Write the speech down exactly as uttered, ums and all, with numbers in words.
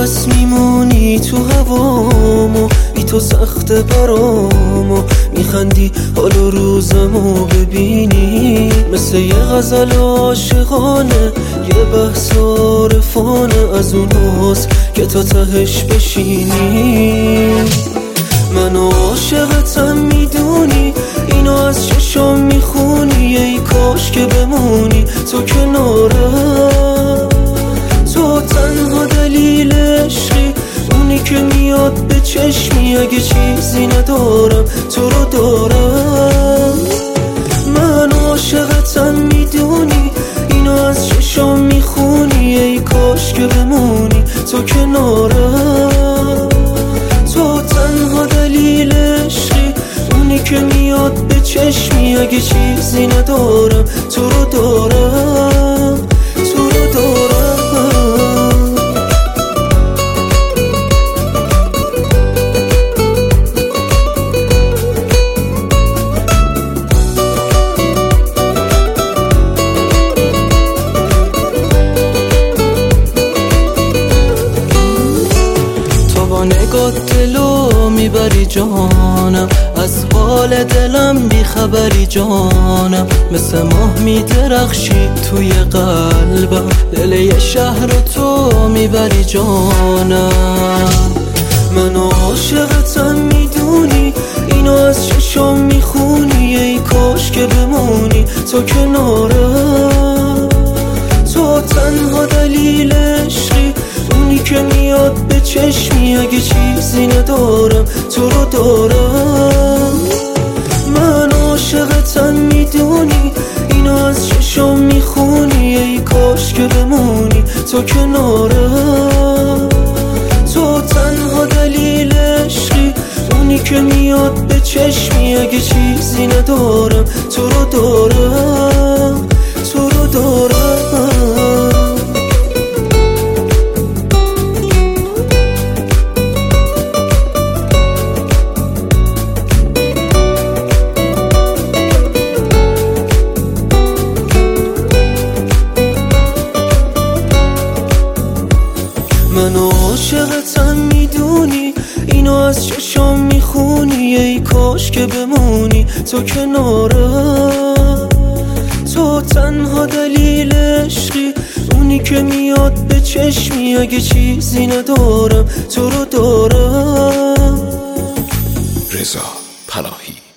بس میمونی تو هوامو، بی تو سخته برامو، میخندی حال و روزمو ببینی، مثل یه غزل عاشقانه، یه بحث عارفانه از اون حسن که تا تهش بشینی. من عاشقتم میدونی، اینو از چشم میخونی، ای کاش که بمونی تو کنارم. تو تنها دلیل عشقی، اونی که میاد به چشمی، اگه چیزی ندارم تو رو دارم. من عاشقتم میدونی، اینو از چشم میخونی، ای کاش که بمونی تو کنارم. تو تنها دلیل عشقی، اونی که میاد به چشمی، اگه چیزی ندارم تو رو دارم، تو رو دارم. نگات دلو میبری جانم، از حال دلم بیخبری جانم، مثل ماه میدرخشی توی قلبم، دل یه شهر رو تو میبری جانم. من عاشقتم میدونی، اینو از چشم میخونی، ای کاش که بمونی تو کنارم. تو تنها دلیل عشقی، اونی که میاد به چشمی، اگه چیزی ندارم تو رو دارم. من عاشقتم میدونی، اینو از چشم میخونی، ای کاش که بمونی تو کنارم. تو تنها دلیل عشقی، اونی که میاد به چشمی، اگه چیزی ندارم تو رو دارم، تو رو دارم. من عاشقتم میدونی، اینو از چشم میخونی، ای کاش که بمونی تو کنارم. تو تنها دلیل عشقی، اونی که میاد به چشمی، اگه چیزی ندارم تو رو دارم. رضا پناهی.